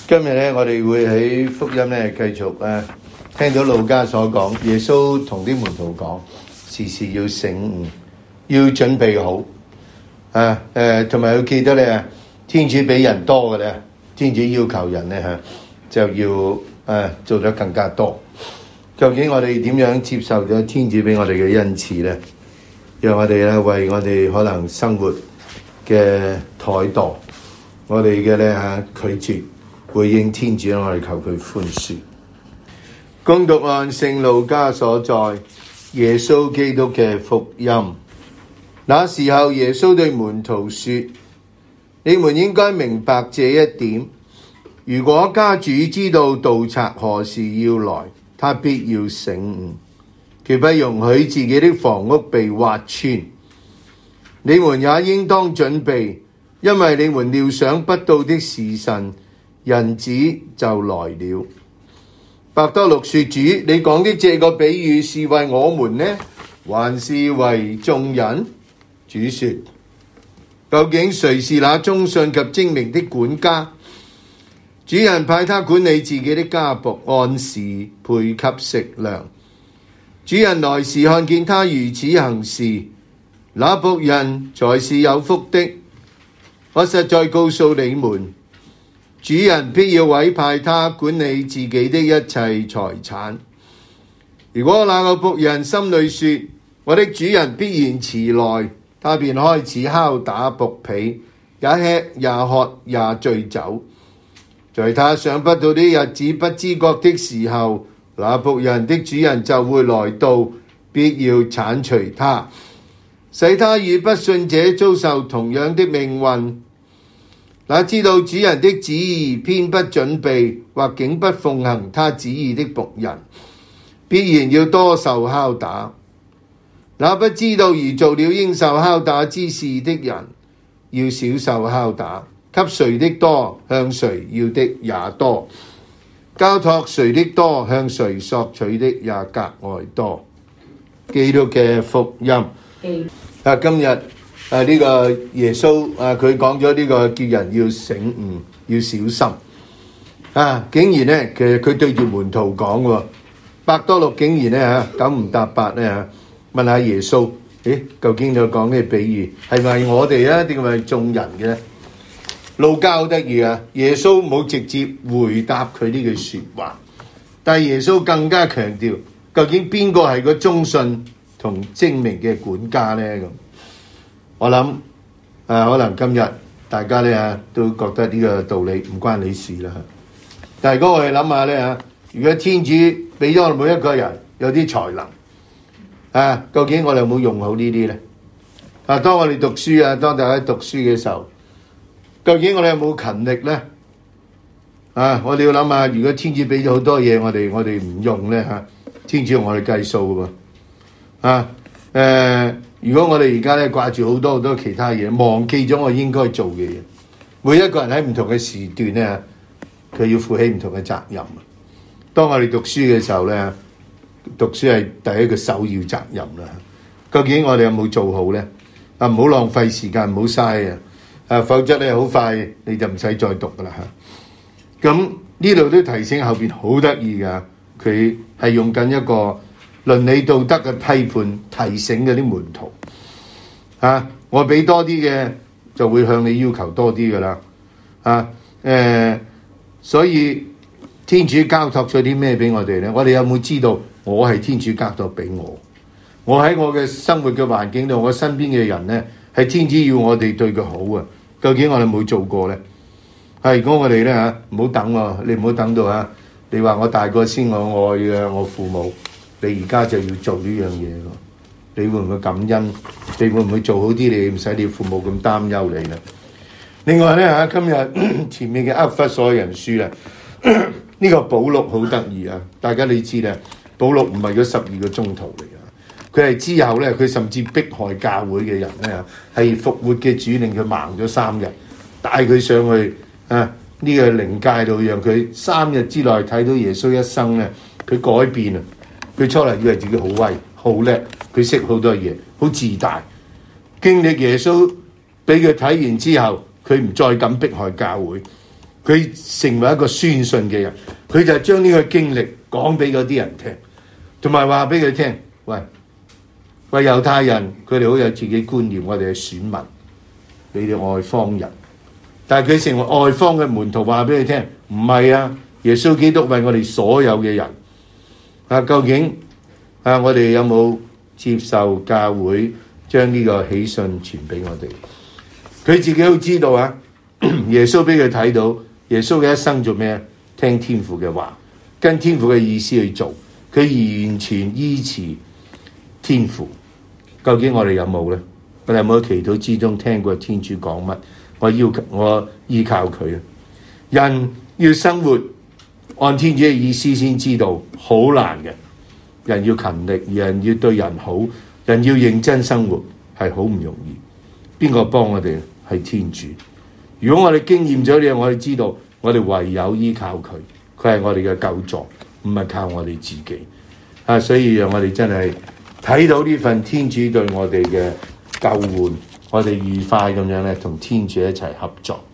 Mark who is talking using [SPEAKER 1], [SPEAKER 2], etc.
[SPEAKER 1] 今日咧，我哋會喺福音咧繼續聽到路加所講，耶穌同啲門徒講，時時要醒悟，要準備好同埋要記得咧，天主比人多嘅咧，天主要求人咧就要做得更加多。究竟我哋點樣接受咗天主俾我哋嘅恩賜咧？讓我哋咧為我哋可能生活嘅怠惰，我哋嘅咧拒絕回應天主，我哋求佢寬恕。恭讀按聖路加所載耶穌基督嘅福音。那時候耶穌對門徒說：你們應該明白這一點，如果家主知道盜賊何時要來，他必要醒悟，決不容許自己的房屋被挖穿。你們也應當準備，因為你們料想不到的時辰，人子就來了。伯多祿說：主，你講的這個比喻是為我們呢，還是為眾人？主說：究竟誰是那忠信及精明的管家？主人派他管理自己的家僕，按時配給食糧。主人來時看見他如此行事，那僕人才是有福的。我實在告訴你們，主人必要委派他管理自己的一切財產。如果那個僕人心裏說：我的主人必然遲來，他便開始敲打僕婢，也吃也喝也醉酒。在他想不到的日子，不知覺的時候，那僕人的主人就會來到，必要剷除他，使他與不信者遭受同樣的命運。那知道主人的旨意，偏不準備或竟不奉行他旨意的僕人，必然要多受拷打。那不知道而做了應受拷打之事的人，要少受拷打。給誰的多，向誰要的也多；交託誰的多，向誰索取的也格外多。基督嘅福音。今日呢個耶穌佢講咗呢個叫人要醒悟，要小心竟然咧，其實佢對住門徒講喎。伯多祿竟然咧九唔搭八咧問下耶穌：究竟你講嘅比喻係咪我哋啊，定係眾人嘅咧？路加好得意耶穌冇直接回答佢呢句說話，但係耶穌更加強調，究竟邊個係個忠信同精明嘅管家呢？咁我諗可能今日大家咧都覺得呢個道理唔關你事啦。但係如果我哋諗下咧如果天主俾咗我哋每一個人有啲才能究竟我哋有冇用好呢啲咧？當我哋讀書當大家讀書嘅時候，究竟我哋有冇勤力咧？我哋要諗下，如果天主俾咗好多嘢我哋唔用咧天主用我哋計數噶喎。如果我哋而家咧掛住好多其他嘢，忘記咗我應該做嘅嘢，每一個人喺唔同嘅時段咧，佢要負起唔同嘅責任。當我哋讀書嘅時候咧，讀書係第一個首要責任啦。究竟我哋有冇做好咧？唔好浪費時間，唔好嘥否則咧好快你就唔使再讀噶啦咁呢度都提醒後邊好得意噶，佢係用緊一個倫理道德嘅批判，提醒嗰啲門徒我俾多啲嘅就會向你要求多啲噶啦所以天主交託咗啲咩俾我哋咧？我哋有冇知道我係天主交託俾我喺我嘅生活嘅環境度，我身邊嘅人咧係天主要我哋對佢好究竟我哋冇做過咧？如果我哋咧唔好等你唔好等到你話我大個先我愛嘅我父母，你而家就要做呢樣嘢咯。你會唔會感恩？你會唔會做好啲？你唔使你父母咁擔憂你啦。另外咧今日前面嘅厄弗所人書咧，呢個保祿好得意大家你知咧，保祿唔係嗰12個宗徒嚟佢係之後咧，佢甚至迫害教會嘅人咧，係復活嘅主令佢盲咗3日，帶佢上去呢個靈界度，讓佢3日之內睇到耶穌一生咧，佢改變佢初嚟以為自己好威好叻，佢識好多嘢，好自大。經歷耶穌俾佢睇完之後，佢唔再敢迫害教會， 佢成為一個宣信嘅人，佢就將呢個經歷講俾嗰啲人聽，同埋話俾佢聽，喂，猶太人佢哋好有自己觀念，我哋係選民，你哋外方人，但係佢成為外方嘅門徒，話俾佢聽，唔係啊，耶穌基督為我哋所有嘅人啊，究竟啊我哋有冇接受教會將呢個喜訊傳俾我哋？佢自己都知道啊，耶穌俾佢睇到，耶穌嘅一生做咩？聽天父嘅話，跟天父嘅意思去做，佢完全依持天父。究竟我哋有冇呢？我哋有冇喺祈禱之中聽過天主講乜？我依靠佢啊！人要生活按天主嘅意思先知道，好難嘅。人要勤力，人要對人好，人要認真生活，係好唔容易。邊個幫我哋？係天主。如果我哋經驗咗呢樣，我哋知道，我哋唯有依靠佢，佢係我哋嘅救助，唔係靠我哋自己啊！所以讓我哋真係睇到呢份天主對我哋嘅救援，我哋愉快咁樣咧，同天主一齊合作。